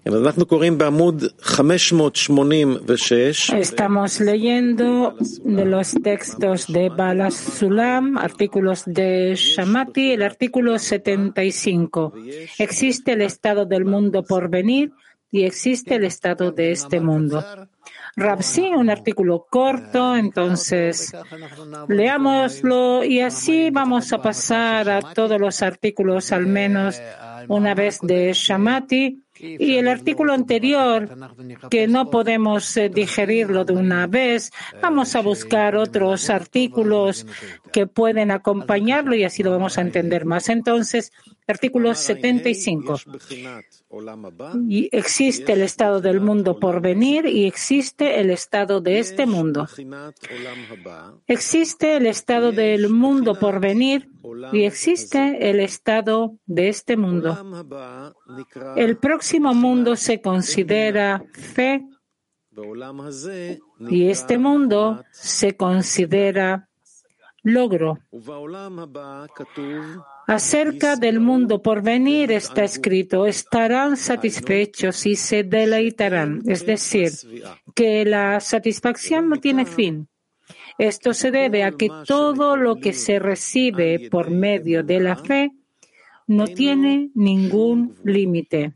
Estamos leyendo de los textos de Baal Sulam, artículos de Shamati, el artículo 75. Existe el estado del mundo por venir y existe el estado de este mundo. Rabsi, un artículo corto, entonces leámoslo y así vamos a pasar a todos los artículos al menos una vez de Shamati. Y el artículo anterior, que no podemos digerirlo de una vez, vamos a buscar otros artículos que pueden acompañarlo y así lo vamos a entender más. Entonces, artículo 75. Y existe el estado del mundo por venir y existe el estado de este mundo. Existe el estado del mundo por venir y existe el estado de este mundo. El próximo mundo se considera fe y este mundo se considera logro. Acerca del mundo por venir está escrito, estarán satisfechos y se deleitarán, es decir, que la satisfacción no tiene fin. Esto se debe a que todo lo que se recibe por medio de la fe no tiene ningún límite.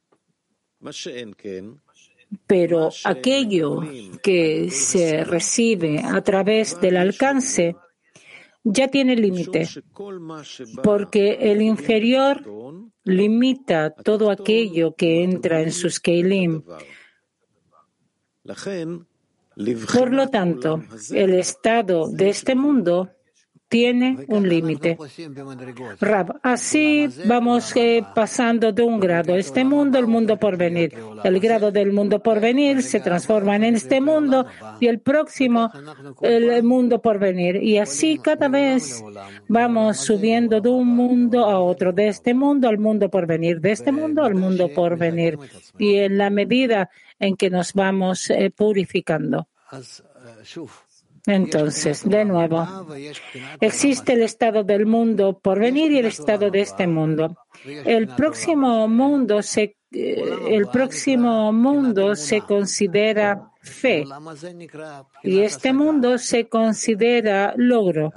Pero aquello que se recibe a través del alcance ya tiene límite, porque el inferior limita todo aquello que entra en sus keilim. Por lo tanto, el estado de este mundo tiene un límite. Rab, así vamos pasando de un grado. Este mundo, el mundo por venir. El grado del mundo por venir se transforma en este mundo y el próximo, el mundo por venir. Y así cada vez vamos subiendo de un mundo a otro, de este mundo al mundo por venir, de este mundo al mundo por venir. Y en la medida en que nos vamos purificando. Entonces, de nuevo, existe el estado del mundo por venir y el estado de este mundo. El próximo mundo se considera fe y este mundo se considera logro.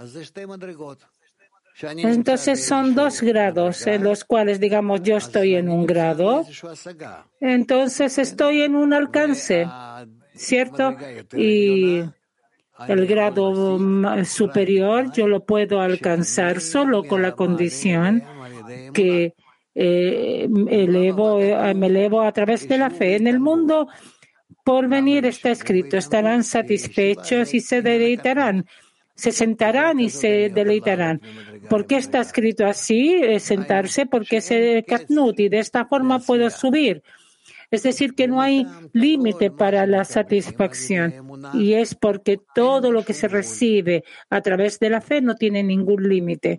Entonces son dos grados en los cuales, digamos, yo estoy en un grado, entonces estoy en un alcance, ¿cierto? Y el grado superior yo lo puedo alcanzar solo con la condición que me elevo a través de la fe. En el mundo por venir está escrito, estarán satisfechos y se deleitarán. Se sentarán y se deleitarán. ¿Por qué está escrito así? Sentarse porque es katnut y de esta forma puedo subir. Es decir, que no hay límite para la satisfacción y es porque todo lo que se recibe a través de la fe no tiene ningún límite,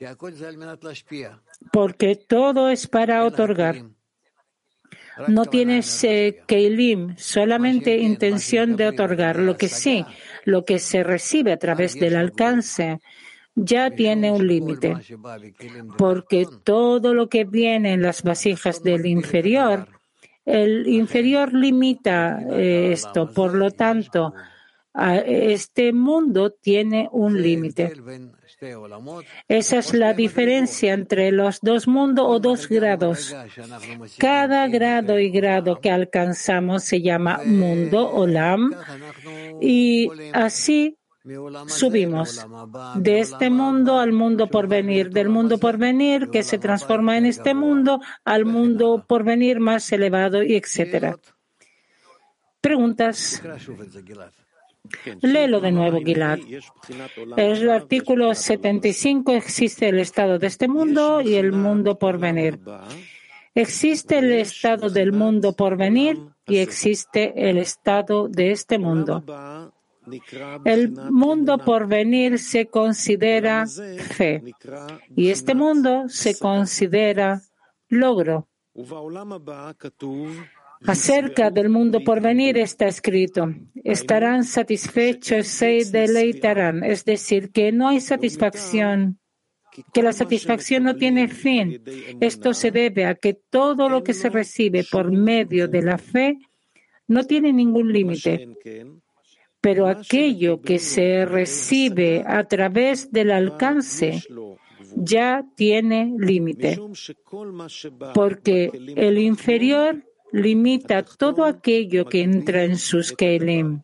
porque todo es para otorgar. No tienes keilim, solamente intención de otorgar. Lo que sí, lo que se recibe a través del alcance ya tiene un límite, porque todo lo que viene en las vasijas del inferior, el inferior limita esto, por lo tanto, este mundo tiene un límite. Esa es la diferencia entre los dos mundos o dos grados. Cada grado y grado que alcanzamos se llama mundo, olam, y así subimos de este mundo al mundo por venir, del mundo por venir que se transforma en este mundo al mundo por venir más elevado y etcétera. ¿Preguntas? Léelo de nuevo, Gilad. El artículo 75 existe el estado de este mundo y el mundo por venir. Existe el estado del mundo por venir y existe el estado de este mundo. El mundo por venir se considera fe y este mundo se considera logro. Acerca del mundo por venir está escrito, estarán satisfechos, se deleitarán, es decir, que no hay satisfacción que la satisfacción no tiene fin. Esto se debe a que todo lo que se recibe por medio de la fe no tiene ningún límite. Pero aquello que se recibe a través del alcance ya tiene límite, porque el inferior limita todo aquello que entra en sus kelim.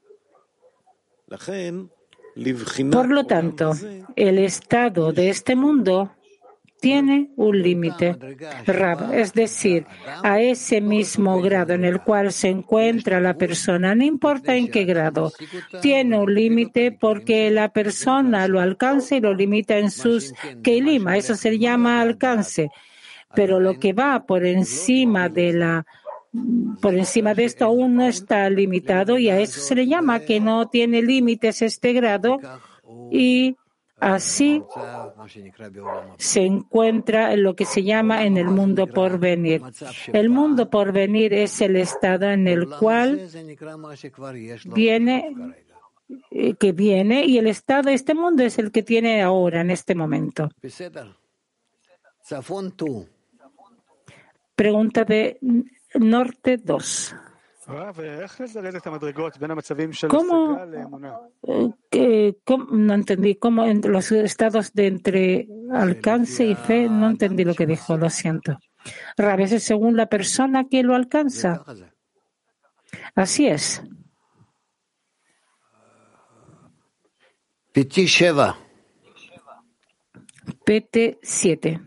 Por lo tanto, el estado de este mundo tiene un límite, Rab, es decir, a ese mismo grado en el cual se encuentra la persona, no importa en qué grado, tiene un límite porque la persona lo alcanza y lo limita en sus kelim, eso se llama alcance, pero lo que va por encima de esto aún no está limitado y a eso se le llama que no tiene límites este grado y así se encuentra en lo que se llama en el mundo por venir. El mundo por venir es el estado en el cual viene y el estado de este mundo es el que tiene ahora, en este momento. Pregunta de Norte 2. ¿Cómo? No entendí. ¿Cómo entre los estados de entre alcance y fe? No entendí lo que dijo, lo siento. A veces según la persona que lo alcanza. Así es. PT7.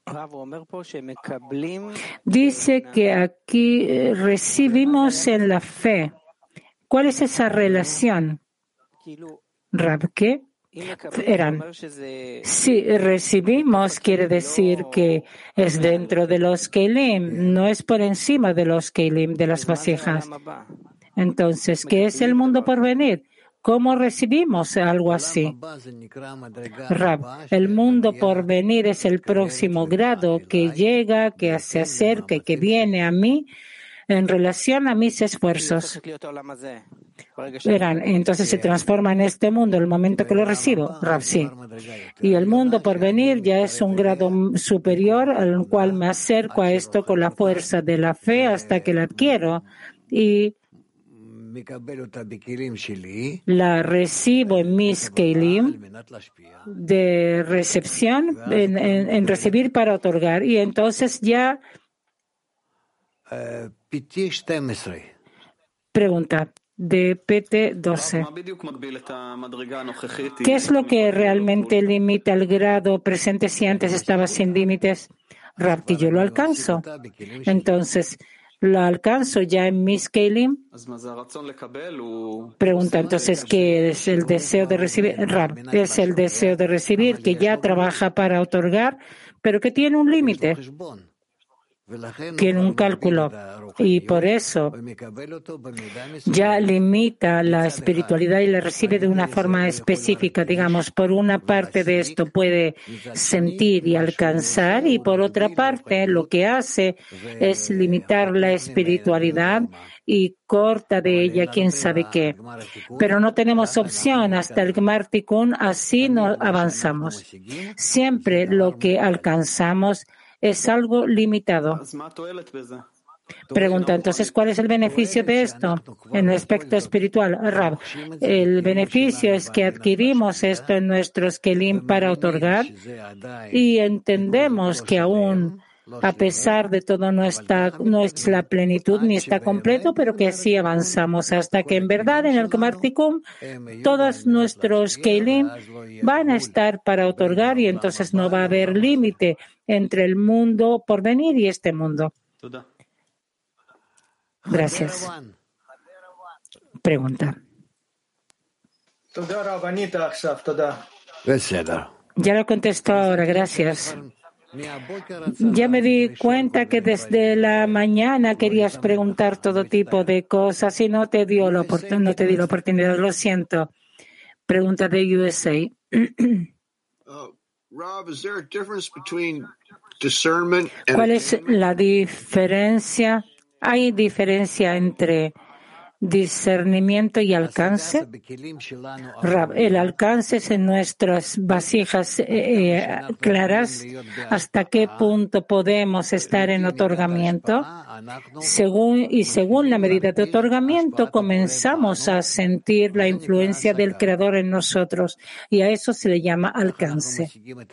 Dice que aquí recibimos en la fe. ¿Cuál es esa relación? Rab, ¿qué? Eran. Si recibimos, quiere decir que es dentro de los kelim, no es por encima de los kelim, de las vasijas. Entonces, ¿qué es el mundo por venir? ¿Cómo recibimos algo así? Rab, el mundo por venir es el próximo grado que llega, que se acerca y que viene a mí en relación a mis esfuerzos. Verán, entonces se transforma en este mundo el momento que lo recibo. Rab, sí. Y el mundo por venir ya es un grado superior al cual me acerco a esto con la fuerza de la fe hasta que la adquiero y la recibo en mis kelim de recepción, en recibir para otorgar, y entonces ya pregunta de PT12. ¿Qué es lo que realmente limita el grado presente si antes estaba sin límites? Rab, que yo lo alcanzo. Entonces, ¿lo alcanzo ya en mis kelim? Pregunta entonces, ¿qué es el deseo de recibir? Rab, es el deseo de recibir que ya trabaja para otorgar, pero que tiene un límite, tiene un cálculo y por eso ya limita la espiritualidad y la recibe de una forma específica. Digamos, por una parte de esto puede sentir y alcanzar y por otra parte lo que hace es limitar la espiritualidad y corta de ella quién sabe qué. Pero no tenemos opción hasta el Gmar Tikkun, así no avanzamos. Siempre lo que alcanzamos es algo limitado. Pregunta, entonces, ¿cuál es el beneficio de esto en el aspecto espiritual? Rab, el beneficio es que adquirimos esto en nuestros kelim para otorgar y entendemos que aún, a pesar de todo, no es la plenitud ni está completo, pero que así avanzamos hasta que en verdad en el Gmar Tikkun todos nuestros kelim van a estar para otorgar y entonces no va a haber límite entre el mundo por venir y este mundo. Gracias. Pregunta. Ya lo contestó ahora, gracias. Ya me di cuenta que desde la mañana querías preguntar todo tipo de cosas y no te di la oportunidad, lo siento. Pregunta de USA. ¿Cuál es la diferencia? ¿Hay diferencia entre discernimiento y alcance. Rab, el alcance es en nuestras vasijas claras. ¿Hasta qué punto podemos estar en otorgamiento? Según la medida de otorgamiento, comenzamos a sentir la influencia del Creador en nosotros, y a eso se le llama alcance.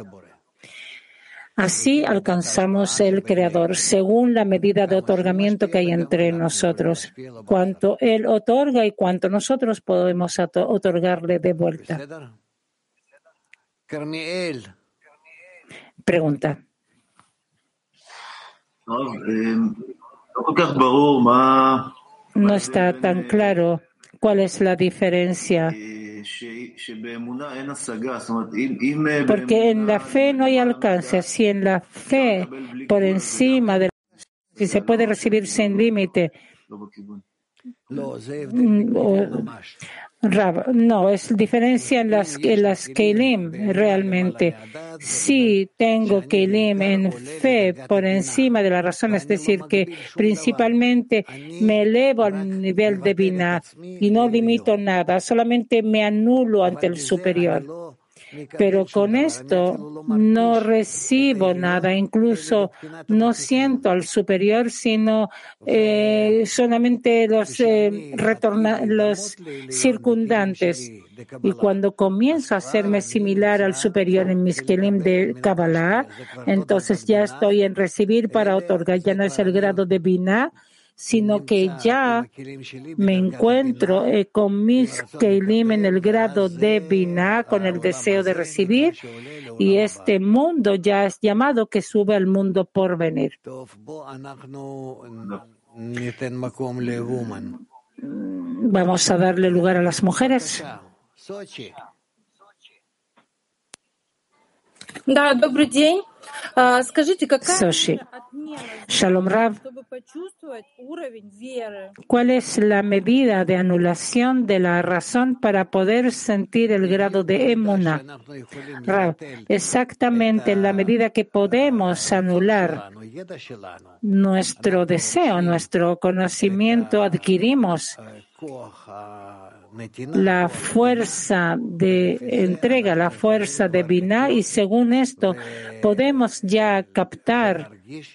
Así alcanzamos el Creador, según la medida de otorgamiento que hay entre nosotros, cuánto Él otorga y cuánto nosotros podemos otorgarle de vuelta. Pregunta. No está tan claro cuál es la diferencia. Porque en la fe no hay alcance. Si en la fe, por encima de si se puede recibir sin límite. No, es diferencia en las Keilim, realmente. Si tengo Keilim en fe por encima de la razón, es decir, que principalmente me elevo al nivel de Binah y no limito nada, solamente me anulo ante el superior. Pero con esto no recibo nada, incluso no siento al superior, sino solamente los circundantes. Y cuando comienzo a hacerme similar al superior en mis kelim de Kabbalah, entonces ya estoy en recibir para otorgar. Ya no es el grado de Binah, sino que ya me encuentro con mis Keilim en el grado de Binah, con el deseo de recibir, y este mundo ya es llamado que sube al mundo por venir. Vamos a darle lugar a las mujeres. Soshi. Shalom Rav. ¿Cuál es la medida de anulación de la razón para poder sentir el grado de Emunah? Rav, exactamente en la medida que podemos anular nuestro deseo, nuestro conocimiento, adquirimos la fuerza de entrega, la fuerza de Binah, y según esto podemos ya captar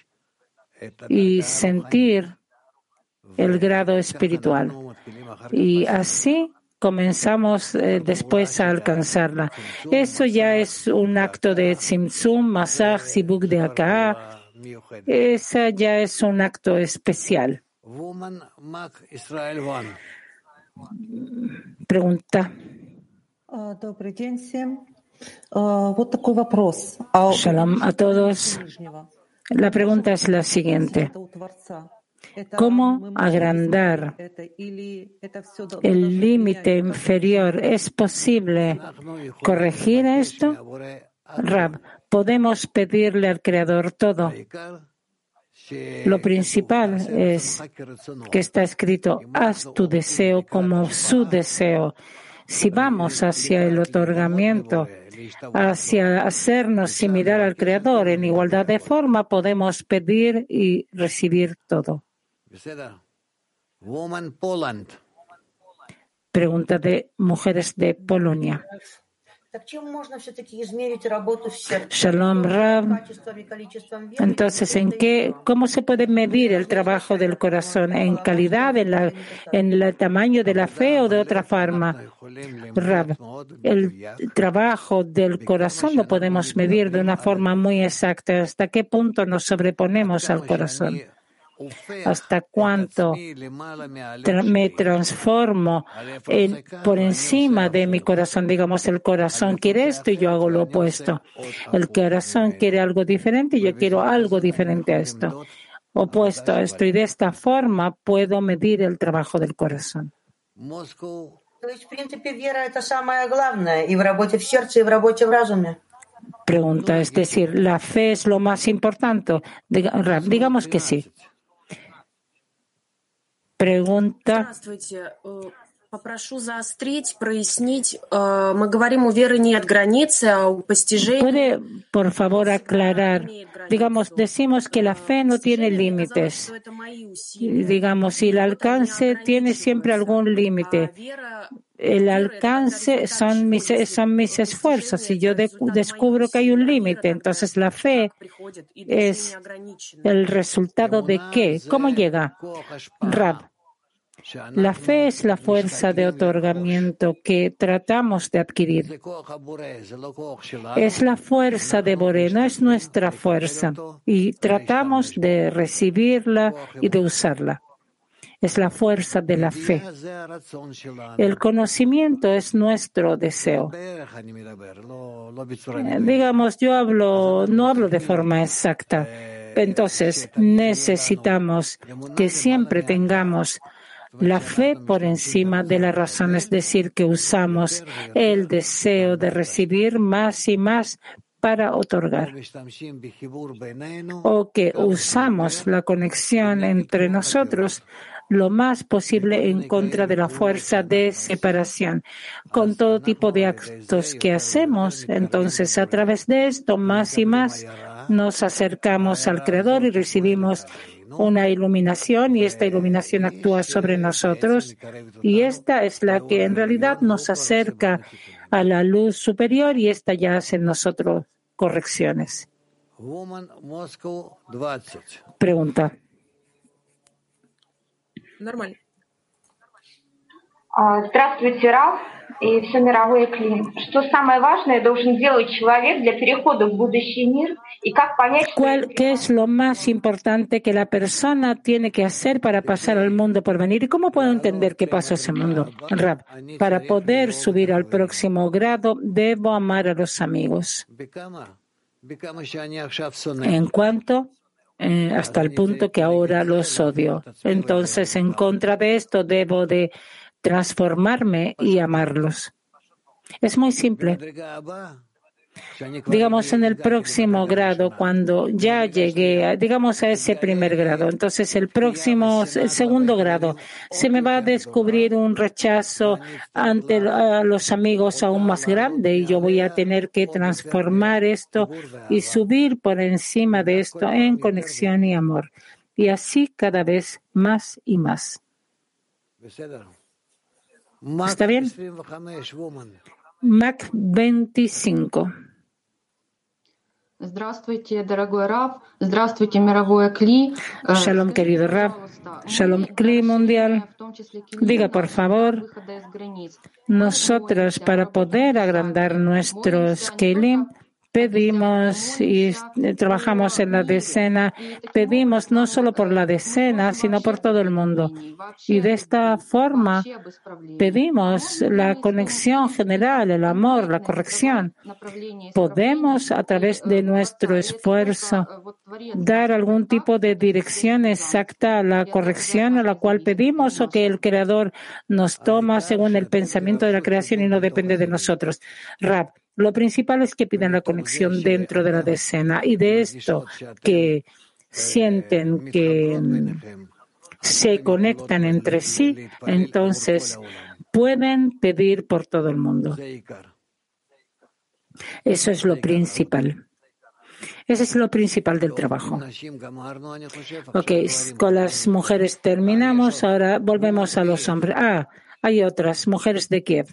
y sentir el grado espiritual. Y así comenzamos después a alcanzarla. Eso ya es un acto de Tzimtzum, Masach, Sibuk de Akah. Esa ya es un acto especial. Pregunta. Shalom a todos. La pregunta es la siguiente. ¿Cómo agrandar el límite inferior? ¿Es posible corregir esto? Rab, podemos pedirle al Creador todo. Lo principal es que está escrito, haz tu deseo como su deseo. Si vamos hacia el otorgamiento, hacia hacernos similar al Creador en igualdad de forma, podemos pedir y recibir todo. Pregunta de mujeres de Polonia. Shalom Rav. Entonces, ¿cómo se puede medir el trabajo del corazón? ¿En calidad, en el tamaño de la fe o de otra forma? Rav, el trabajo del corazón lo podemos medir de una forma muy exacta. ¿Hasta qué punto nos sobreponemos al corazón? ¿Hasta cuánto me transformo por encima de mi corazón? Digamos, el corazón quiere esto y yo hago lo opuesto. El corazón quiere algo diferente y yo quiero algo diferente a esto. Opuesto a esto. Y de esta forma puedo medir el trabajo del corazón. Pregunta, es decir, ¿la fe es lo más importante? Digamos que sí. Pregunta. ¿Puede, por favor, aclarar? Digamos, decimos que la fe no tiene límites. Digamos, si el alcance tiene siempre algún límite. El alcance son mis esfuerzos. Si yo descubro que hay un límite, entonces la fe es el resultado de ¿qué? ¿Cómo llega? Rab. La fe es la fuerza de otorgamiento que tratamos de adquirir. Es la fuerza de Boré, no es nuestra fuerza. Y tratamos de recibirla y de usarla. Es la fuerza de la fe. El conocimiento es nuestro deseo. Digamos, no hablo de forma exacta. Entonces, necesitamos que siempre tengamos la fe por encima de la razón, es decir, que usamos el deseo de recibir más y más para otorgar, o que usamos la conexión entre nosotros lo más posible en contra de la fuerza de separación. Con todo tipo de actos que hacemos, entonces a través de esto más y más nos acercamos al Creador y recibimos una iluminación, y esta iluminación actúa sobre nosotros, y esta es la que en realidad nos acerca a la luz superior, y esta ya hace en nosotros correcciones. Pregunta. Normal. Здравствуйте, Раф и все мировое Кли. Что самое важное должен делать человек для перехода в будущий мир и как понять, ¿Qué es lo más importante que la persona tiene que hacer para pasar al mundo por venir? ¿Y cómo puedo entender qué pasó ese mundo? Rab, para poder subir al próximo grado, debo amar a los amigos. En cuanto hasta el punto que ahora los odio. Entonces, en contra de esto, debo de transformarme y amarlos. Es muy simple. Digamos, en el próximo grado, cuando ya llegué, a ese primer grado, entonces el segundo grado, se me va a descubrir un rechazo ante a los amigos aún más grande, y yo voy a tener que transformar esto y subir por encima de esto en conexión y amor. Y así cada vez más y más. ¿Está bien? Mac 25. Здравствуйте, дорогой Рав. Здравствуйте, мировое Кли. Shalom, querido Rab. Shalom, Kli mundial. Diga, por favor, nosotros para poder agrandar nuestros Kelim, pedimos y trabajamos en la decena, pedimos no solo por la decena, sino por todo el mundo. Y de esta forma pedimos la conexión general, el amor, la corrección. Podemos, a través de nuestro esfuerzo, dar algún tipo de dirección exacta a la corrección a la cual pedimos, o que el Creador nos toma según el pensamiento de la creación y no depende de nosotros. Rab, lo principal es que pidan la conexión dentro de la decena, y de esto que sienten que se conectan entre sí, entonces pueden pedir por todo el mundo. Eso es lo principal. Ese es lo principal del trabajo. Ok, con las mujeres terminamos, ahora volvemos a los hombres. Hay otras mujeres de Kiev.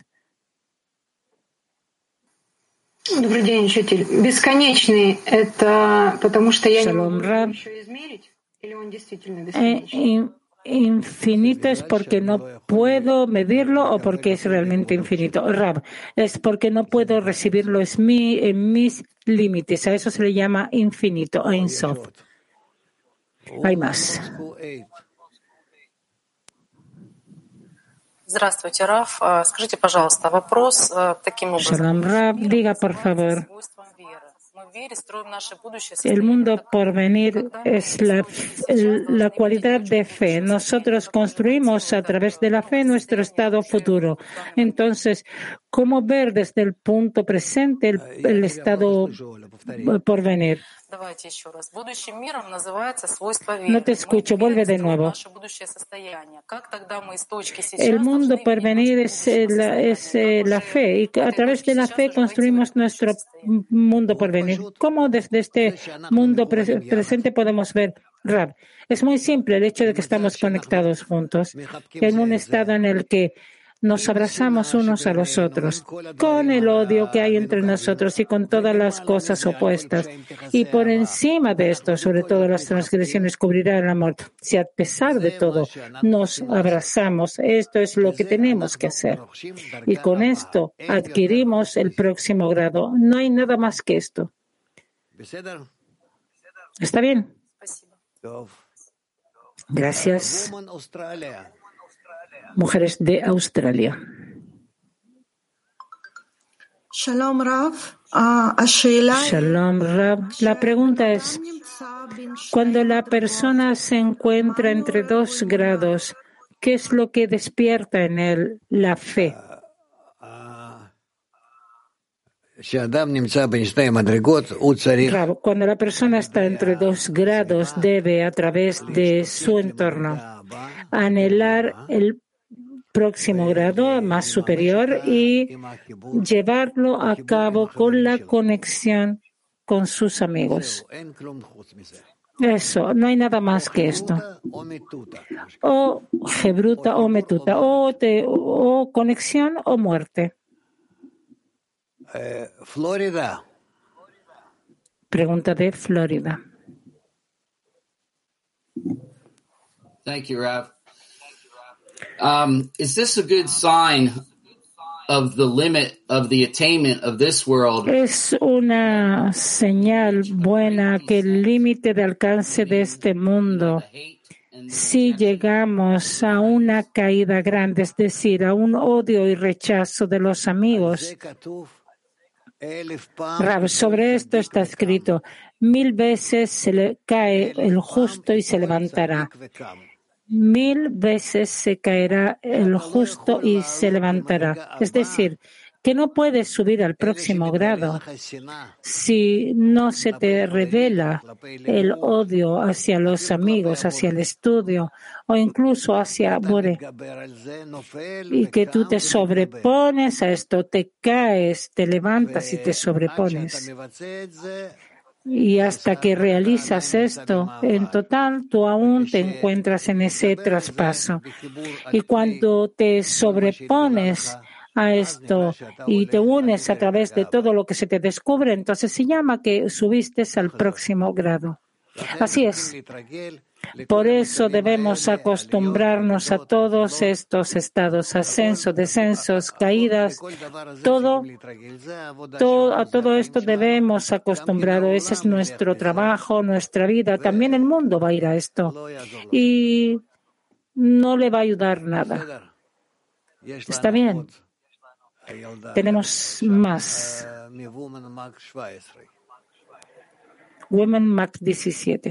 Добрый день, учитель. Бесконечный — это потому что я не могу его еще измерить, или он действительно бесконечный? Infinito es porque no puedo medirlo o porque es realmente infinito. Rab, es porque no puedo recibirlo en mis límites. A eso se le llama infinito, Ein Sof. Hay más. Здравствуйте, Раф. Скажите, пожалуйста, вопрос таким образом. Shalom, Rab, diga por favor. El mundo por venir es la cualidad de fe. Nosotros construimos a través de la fe nuestro estado futuro. Entonces, ¿cómo ver desde el punto presente el estado por venir? Давайте еще раз. Будущим миром называется свойство веры. No te escucho, vuelve de nuevo. Наше будущее состояние. Как тогда мы из точки сейчас El mundo должны por venir es la fe, y a través de la fe construimos nuestro mundo por venir. ¿Cómo desde este mundo presente podemos ver, Rab? Es muy simple el hecho de que estamos conectados juntos, en un estado en el que nos abrazamos unos a los otros, con el odio que hay entre nosotros y con todas las cosas opuestas. Y por encima de esto, sobre todo las transgresiones, cubrirá el amor. Si a pesar de todo nos abrazamos, esto es lo que tenemos que hacer. Y con esto adquirimos el próximo grado. No hay nada más que esto. ¿Está bien? Gracias. Mujeres de Australia. Shalom Rav. Shalom Rav. La pregunta es, cuando la persona se encuentra entre dos grados, ¿qué es lo que despierta en él la fe? Rav, cuando la persona está entre dos grados, debe, a través de su entorno, anhelar el próximo grado más superior y llevarlo a cabo con la conexión con sus amigos. Eso, no hay nada más que esto. O Gebruta o Metuta, o conexión o muerte. Florida. Pregunta de Florida. Thank you, Rav. Is this a good sign of the limit of the attainment of this world? Es una señal buena que el límite de alcance de este mundo, si llegamos a una caída grande, es decir, a un odio y rechazo de los amigos. Rav, sobre esto está escrito, 1000 veces se le cae el justo y se levantará. 1000 veces se caerá el justo y se levantará. Es decir, que no puedes subir al próximo grado si no se te revela el odio hacia los amigos, hacia el estudio o incluso hacia Bore. Y que tú te sobrepones a esto, te caes, te levantas y te sobrepones. Y hasta que realizas esto, en total, tú aún te encuentras en ese traspaso. Y cuando te sobrepones a esto y te unes a través de todo lo que se te descubre, entonces se llama que subiste al próximo grado. Así es. Por eso debemos acostumbrarnos a todos estos estados, ascensos, descensos, caídas, a todo esto debemos acostumbrarnos. Ese es nuestro trabajo, nuestra vida. También el mundo va a ir a esto y no le va a ayudar nada. ¿Está bien? Tenemos más. Women Mac 17.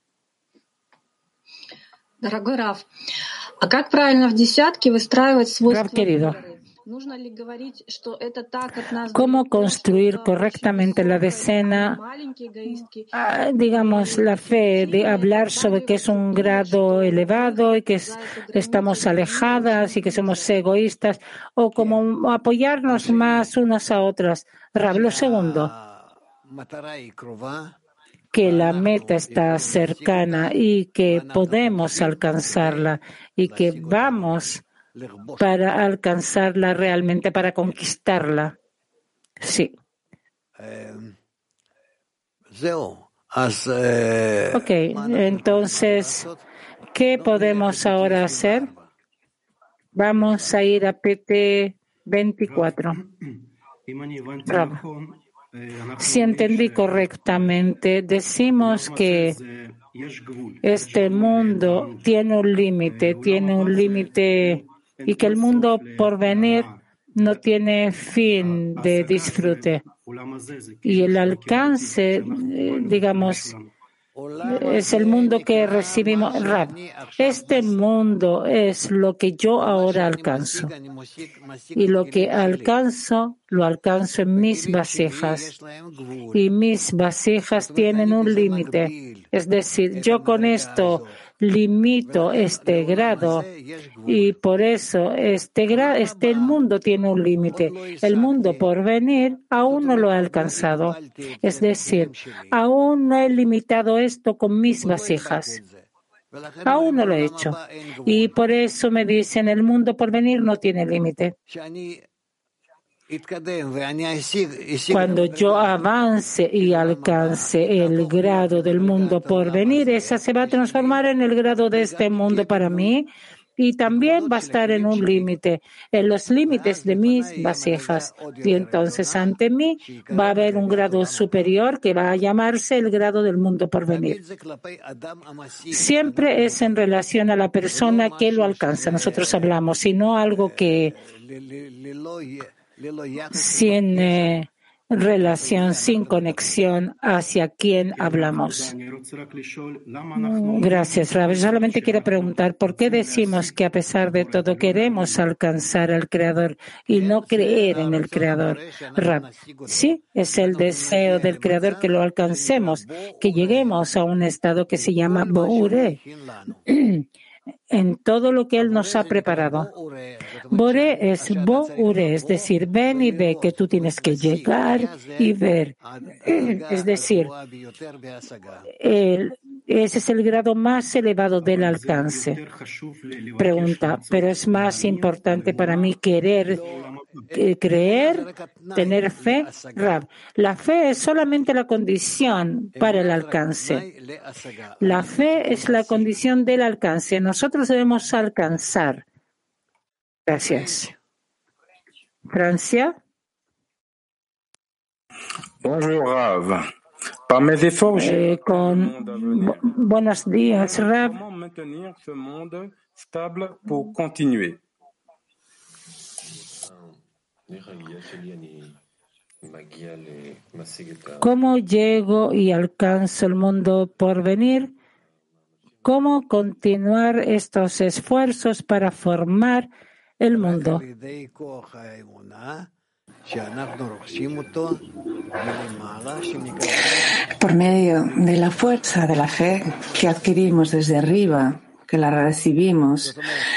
Дорогой Раф, а как правильно в десятке выстраивать свойства веры? Нужно ли говорить, что это так от нас? ¿Cómo construir correctamente la decena? Digamos, la fe, de hablar sobre que es un grado elevado y que estamos alejadas y que somos egoístas, o como apoyarnos más unas a otras. Rab, lo segundo, que la meta está cercana y que podemos alcanzarla y que vamos para alcanzarla realmente, para conquistarla. Sí. Ok, entonces, ¿qué podemos ahora hacer? Vamos a ir a PT 24. Si entendí correctamente, decimos que este mundo tiene un límite y que el mundo por venir no tiene fin de disfrute. Y el alcance, digamos, es el mundo que recibimos. Rab, este mundo es lo que yo ahora alcanzo. Y lo que alcanzo, lo alcanzo en mis vasijas. Y mis vasijas tienen un límite. Es decir, yo con esto limito este grado y por eso el mundo tiene un límite. El mundo por venir aún no lo he alcanzado. Es decir, aún no he limitado esto con mis vasijas. Aún no lo he hecho. Y por eso me dicen, el mundo por venir no tiene límite. Cuando yo avance y alcance el grado del mundo por venir, esa se va a transformar en el grado de este mundo para mí y también va a estar en un límite, en los límites de mis vasijas. Y entonces ante mí va a haber un grado superior que va a llamarse el grado del mundo por venir. Siempre es en relación a la persona que lo alcanza. Nosotros hablamos, y no algo que sin relación, sin conexión hacia quién hablamos. Gracias, Rab. Solamente quiero preguntar, ¿por qué decimos que a pesar de todo queremos alcanzar al Creador y no creer en el Creador? Rab, sí, es el deseo del Creador que lo alcancemos, que lleguemos a un estado que se llama Boure, en todo lo que Él nos ha preparado. Bore es Boure, es decir, ven y ve que tú tienes que llegar y ver. Es decir, ese es el grado más elevado del alcance. Pregunta, ¿pero es más importante para mí creer, tener fe? Rab, la fe es solamente la condición para el alcance. La fe es la condición del alcance. Nosotros debemos alcanzar. Gracias. Francia. Bonjour, Rav. Par mes efforts, buenos días, Rav. Comment maintenir ce monde stable pour continuer? ¿Cómo llego y alcanzo el mundo por venir? ¿Cómo continuar estos esfuerzos para formar el mundo? Por medio de la fuerza de la fe que adquirimos desde arriba, que la recibimos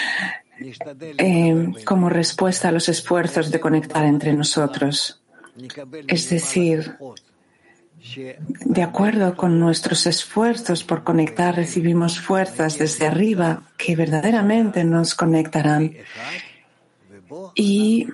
como respuesta a los esfuerzos de conectar entre nosotros. Es decir, de acuerdo con nuestros esfuerzos por conectar, recibimos fuerzas desde arriba que verdaderamente nos conectarán. Y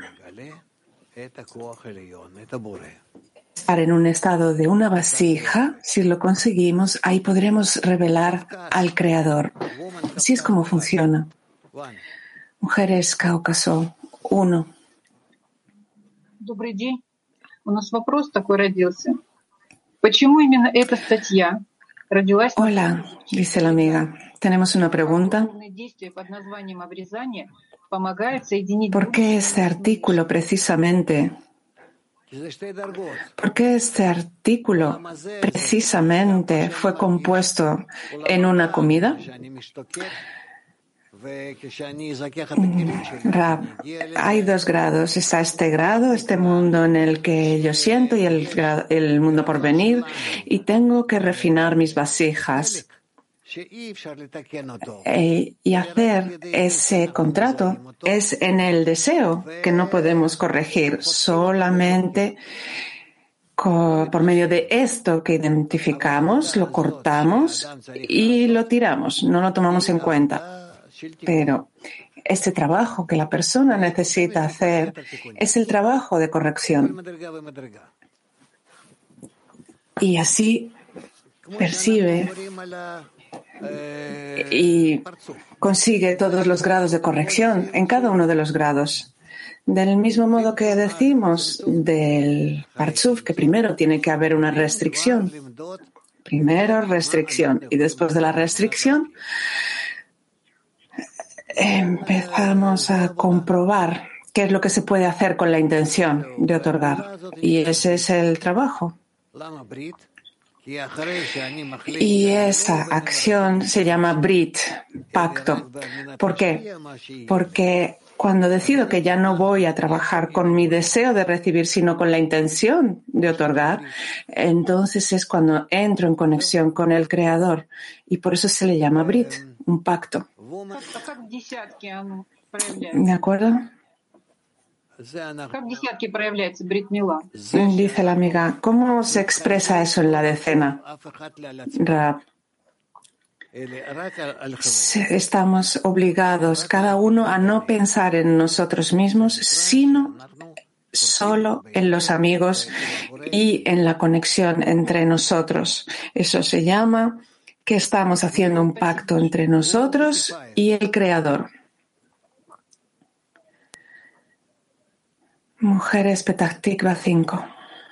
estar en un estado de una vasija, si lo conseguimos, ahí podremos revelar al Creador. Así es como funciona. Mujeres Cáucaso, 1. Добрый день. У нас вопрос такой родился. Почему именно эта статья родилась? Hola, dice la amiga. Tenemos una pregunta. ¿Por qué este artículo precisamente? ¿Por qué este artículo precisamente fue compuesto en una comida? Rab, hay dos grados. Está este grado, este mundo en el que yo siento y el mundo por venir, y tengo que refinar mis vasijas. Y hacer ese contrato es en el deseo que no podemos corregir, solamente por medio de esto que identificamos, lo cortamos y lo tiramos, no lo tomamos en cuenta. Pero este trabajo que la persona necesita hacer es el trabajo de corrección. Y así percibe y consigue todos los grados de corrección en cada uno de los grados. Del mismo modo que decimos del Partzuf, que primero tiene que haber una restricción. Primero restricción y después de la restricción empezamos a comprobar qué es lo que se puede hacer con la intención de otorgar. Y ese es el trabajo. Y esa acción se llama Brit, pacto. ¿Por qué? Porque cuando decido que ya no voy a trabajar con mi deseo de recibir, sino con la intención de otorgar, entonces es cuando entro en conexión con el Creador. Y por eso se le llama Brit, un pacto. ¿De acuerdo? Dice la amiga, ¿cómo se expresa eso en la decena? Rab. Estamos obligados cada uno a no pensar en nosotros mismos, sino solo en los amigos y en la conexión entre nosotros. Eso se llama que estamos haciendo un pacto entre nosotros y el Creador. Mujeres Petah Tikva 5.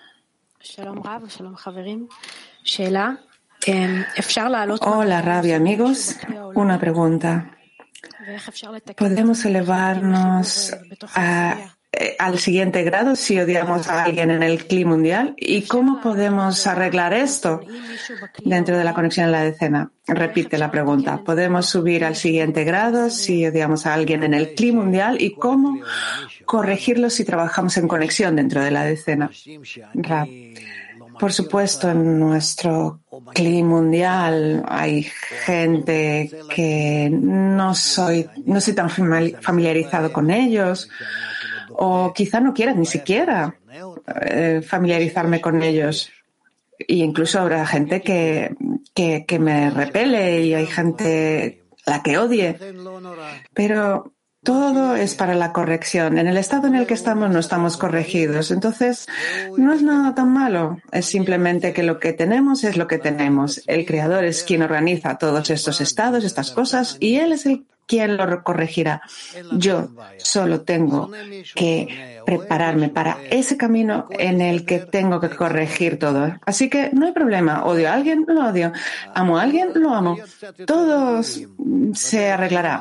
Hola, Rabbi, amigos. Una pregunta. ¿Podemos elevarnos al siguiente grado si odiamos a alguien en el CLI mundial? ¿Y cómo podemos arreglar esto dentro de la conexión en la decena? Repite la pregunta. ¿Podemos subir al siguiente grado si odiamos a alguien en el CLI mundial? ¿Y cómo corregirlo si trabajamos en conexión dentro de la decena? Rab. Por supuesto, en nuestro CLI mundial hay gente que no soy tan familiarizado con ellos, o quizá no quiera ni siquiera familiarizarme con ellos. Y incluso habrá gente que me repele y hay gente a la que odie. Pero todo es para la corrección. En el estado en el que estamos no estamos corregidos. Entonces, no es nada tan malo. Es simplemente que lo que tenemos es lo que tenemos. El Creador es quien organiza todos estos estados, estas cosas, y Él es quien lo corregirá. Yo solo tengo que prepararme para ese camino en el que tengo que corregir todo. Así que no hay problema. ¿Odio a alguien? Lo odio. ¿Amo a alguien? Lo amo. Todo se arreglará.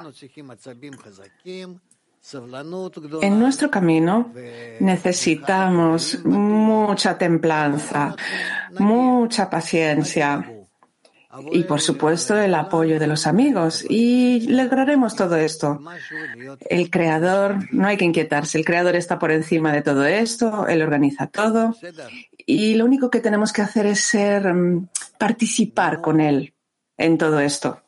En nuestro camino necesitamos mucha templanza, mucha paciencia y, por supuesto, el apoyo de los amigos. Y lograremos todo esto. El Creador, no hay que inquietarse, el Creador está por encima de todo esto, Él organiza todo. Y lo único que tenemos que hacer es participar con Él en todo esto.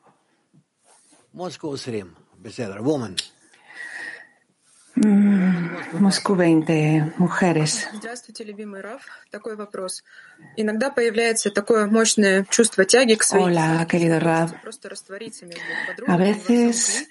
Moscú 20, mujeres. Hola, querido Rav. A veces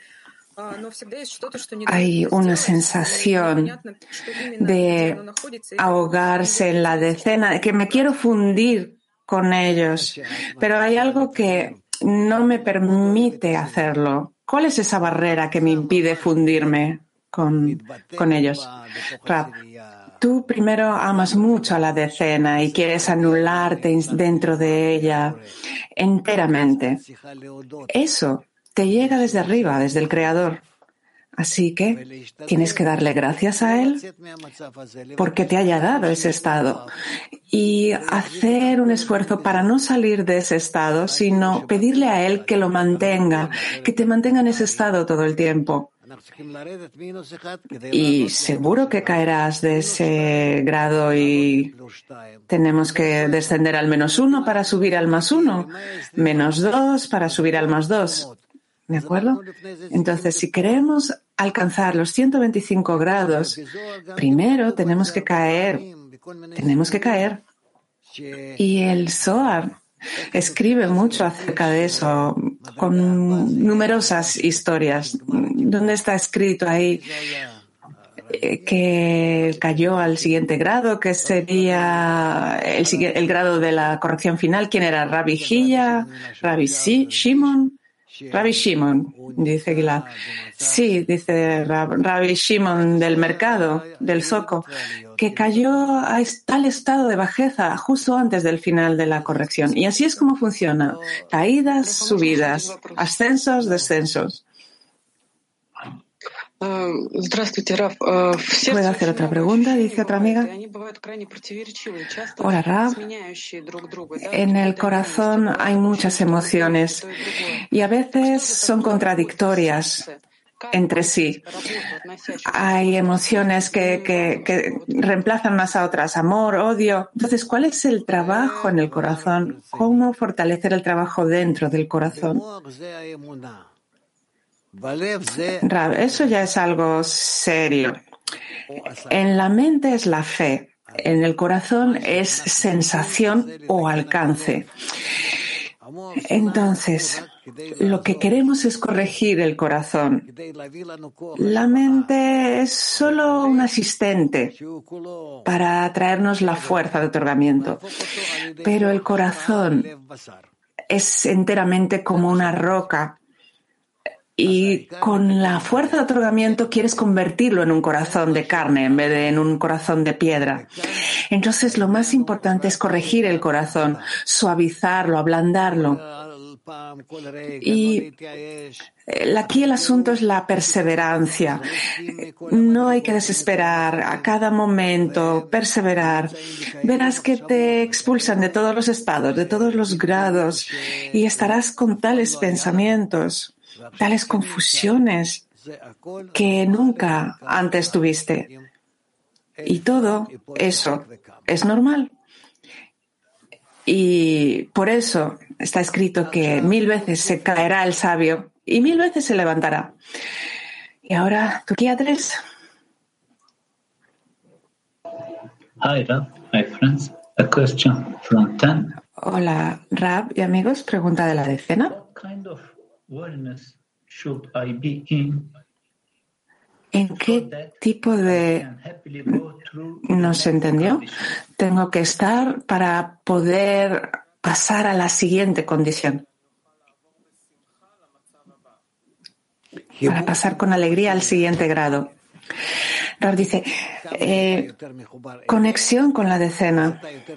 hay una sensación de ahogarse en la decena, de que me quiero fundir con ellos, pero hay algo que no me permite hacerlo. ¿Cuál es esa barrera que me impide fundirme con ellos? Rab, tú primero amas mucho a la decena y quieres anularte dentro de ella enteramente. Eso te llega desde arriba, desde el Creador. Así que tienes que darle gracias a Él porque te haya dado ese estado y hacer un esfuerzo para no salir de ese estado, sino pedirle a Él que lo mantenga, que te mantenga en ese estado todo el tiempo. Y seguro que caerás de ese grado y tenemos que descender al -1 para subir al +1, -2 para subir al +2. ¿De acuerdo? Entonces, si queremos alcanzar los 125 grados, primero tenemos que caer. Y el Zohar escribe mucho acerca de eso, con numerosas historias, donde está escrito ahí que cayó al siguiente grado, que sería el grado de la corrección final. ¿Quién era? ¿Rabbi Hilla? ¿Rabbi Shimon? Rabbi Shimon, dice Gilad. Sí, dice Rabbi Shimon del mercado, del Zoco, que cayó a tal estado de bajeza justo antes del final de la corrección. Y así es como funciona. Caídas, subidas, ascensos, descensos. ¿Puedo hacer otra pregunta? Dice otra amiga. Hola, Rav. En el corazón hay muchas emociones y a veces son contradictorias entre sí. Hay emociones que reemplazan más a otras, amor, odio. Entonces, ¿cuál es el trabajo en el corazón? ¿Cómo fortalecer el trabajo dentro del corazón? Rav, eso ya es algo serio. En la mente es la fe, en el corazón es sensación o alcance. Entonces, lo que queremos es corregir el corazón. La mente es solo un asistente para traernos la fuerza de otorgamiento, pero el corazón es enteramente como una roca. Y con la fuerza de otorgamiento quieres convertirlo en un corazón de carne en vez de en un corazón de piedra. Entonces lo más importante es corregir el corazón, suavizarlo, ablandarlo. Y aquí el asunto es la perseverancia. No hay que desesperar, a cada momento perseverar. Verás que te expulsan de todos los estados, de todos los grados, y estarás con tales pensamientos, tales confusiones que nunca antes tuviste. Y todo eso es normal. Y por eso está escrito que 1000 veces se caerá el sabio y 1000 veces se levantará. Y ahora, Turquía 3. Hi, Rab. Hi, friends. A question from 10. Hola, Rab y amigos. Pregunta de la decena. What kind of awareness should I be in? ¿En qué tipo de... ¿No se entendió? Tengo que estar para poder pasar a la siguiente condición. Para pasar con alegría al siguiente grado. Rab dice, conexión con la decena.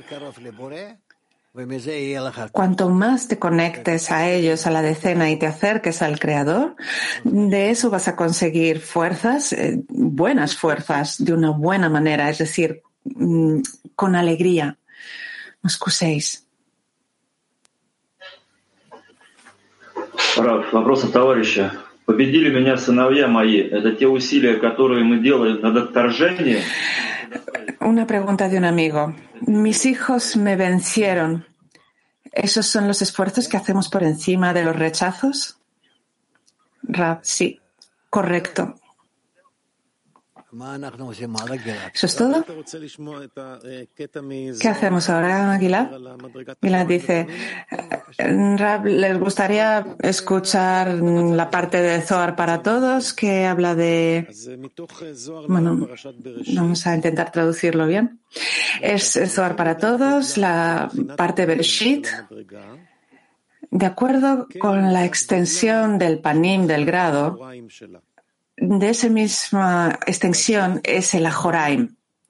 Cuanto más te conectes a ellos, a la decena, y te acerques al Creador, de eso vas a conseguir fuerzas, buenas fuerzas, de una buena manera, es decir, con alegría. No excuséis. Рав, вопрос от товарища. Победили меня сыновья мои. Это те усилия, которые мы делаем над отторжением? Una pregunta de un amigo. Mis hijos me vencieron. ¿Esos son los esfuerzos que hacemos por encima de los rechazos? Rab, sí, correcto. ¿Eso es todo? ¿Qué hacemos ahora, Gilad? Gilad dice, Rab, ¿les gustaría escuchar la parte de Zohar para todos que habla de... Bueno, vamos a intentar traducirlo bien. Es Zohar para todos, la parte Bereshit. De acuerdo con la extensión del panim del grado, de esa misma extensión es el Ajoraim.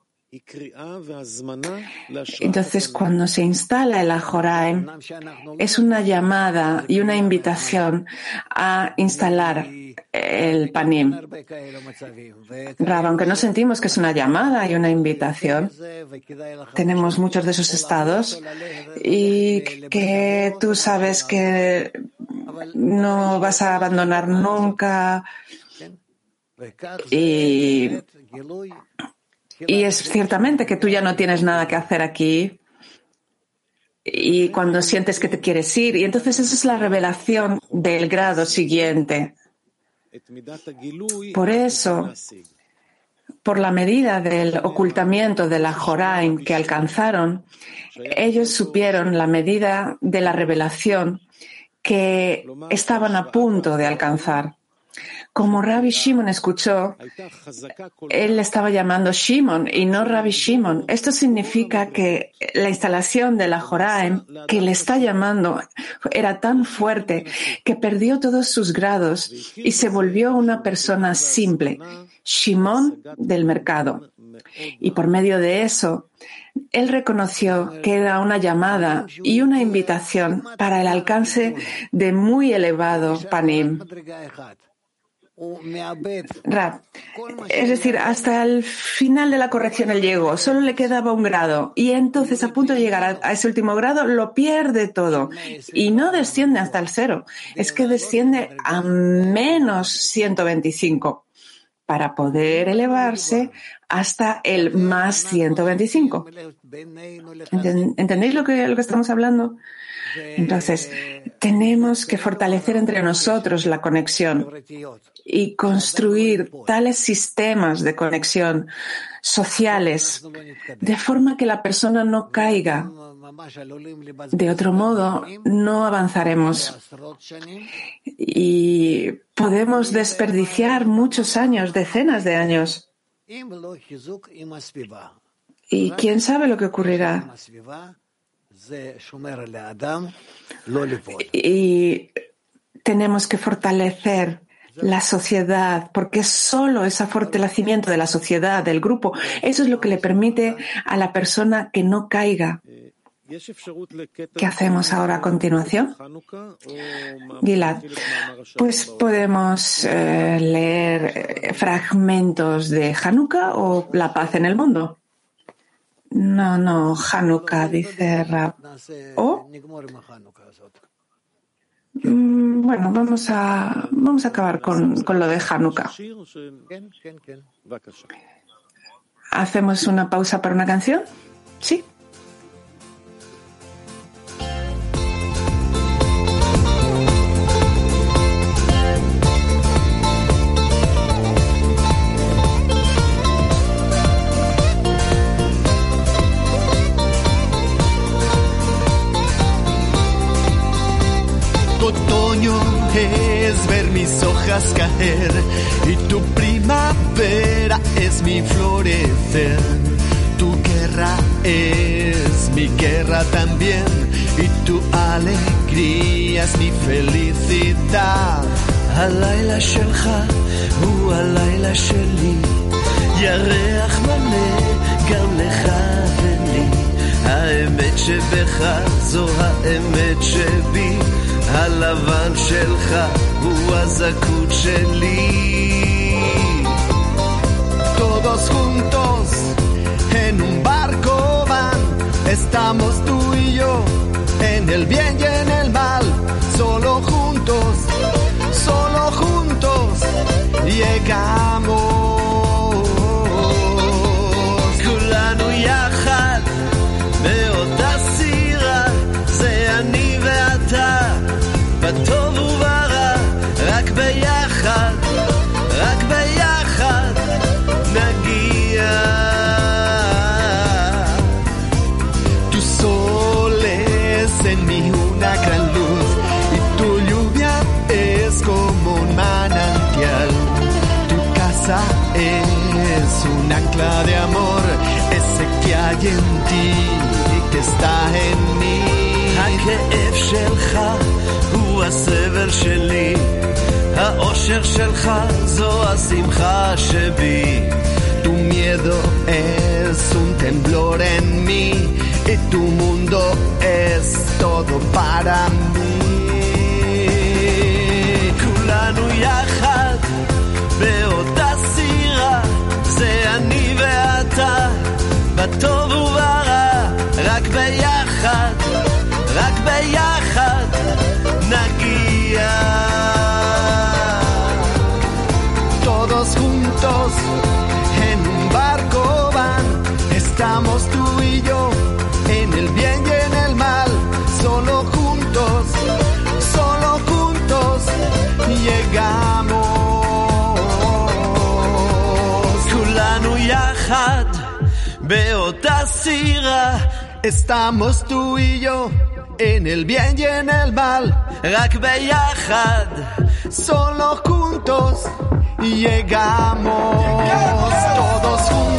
Entonces, cuando se instala el Ajoraim, es una llamada y una invitación a instalar el Panim. Rab, aunque no sentimos que es una llamada y una invitación, tenemos muchos de esos estados y que tú sabes que no vas a abandonar nunca. Y es ciertamente que tú ya no tienes nada que hacer aquí y cuando sientes que te quieres ir. Y entonces esa es la revelación del grado siguiente. Por eso, por la medida del ocultamiento de la Joraim que alcanzaron, ellos supieron la medida de la revelación que estaban a punto de alcanzar. Como Rabbi Shimon escuchó, él le estaba llamando Shimon y no Rabbi Shimon. Esto significa que la instalación de la Joraim que le está llamando era tan fuerte que perdió todos sus grados y se volvió una persona simple, Shimon del mercado. Y por medio de eso, él reconoció que era una llamada y una invitación para el alcance de muy elevado Panim. Rab, es decir, hasta el final de la corrección él llegó, solo le quedaba un grado y entonces a punto de llegar a ese último grado lo pierde todo y no desciende hasta el 0, es que desciende a menos 125 para poder elevarse hasta el más 125. ¿Entendéis lo que estamos hablando? Entonces, tenemos que fortalecer entre nosotros la conexión y construir tales sistemas de conexión sociales de forma que la persona no caiga. De otro modo, no avanzaremos y podemos desperdiciar muchos años, decenas de años. Y quién sabe lo que ocurrirá. Y tenemos que fortalecer la sociedad, porque solo ese fortalecimiento de la sociedad, del grupo, eso es lo que le permite a la persona que no caiga. ¿Qué hacemos ahora a continuación? Gilad, pues podemos leer fragmentos de Hanukkah o la paz en el mundo. No, Hanukkah, dice Rab. Bueno, vamos a acabar con lo de Hanukkah. ¿Hacemos una pausa para una canción? Sí. Es ver mis hojas caer y tu primavera es mi florecer. Tu guerra es mi guerra también y tu alegría es mi felicidad. הלילה שלך הוא הלילה שלי, ירח מלא גם לך ולי. האמת שבך זו האמת שבי, הלבן שלך הוא הזכות שלי. Todos juntos en un barco van, estamos tú y yo, en el bien y en el mal, solo juntos llegamos. כולנו יחד באותה סירה, זה אני ואתה, בטוב וברע, רק ביחד נגיע. Tu sol es en mí una gran luz y tu lluvia es como un manantial. Tu casa es un ancla de amor, ese que hay en ti y que está en mí. הכאב שלך הוא הסבל שלי, האושר שלך זו השמחה שבי. Tu miedo es un temblor en mí y tu mundo es todo para mí. כולנו יחד באותה סירה, זה אני ואתה, בטוב וברע, רק ביחד נגיע. Todos juntos en un barco van, estamos tú y yo, en el bien y en el mal, solo juntos llegamos. כולנו יחד באותה סירה, estamos tú y yo, en el bien y en el mal, רק ביחד, solo juntos llegamos. Todos juntos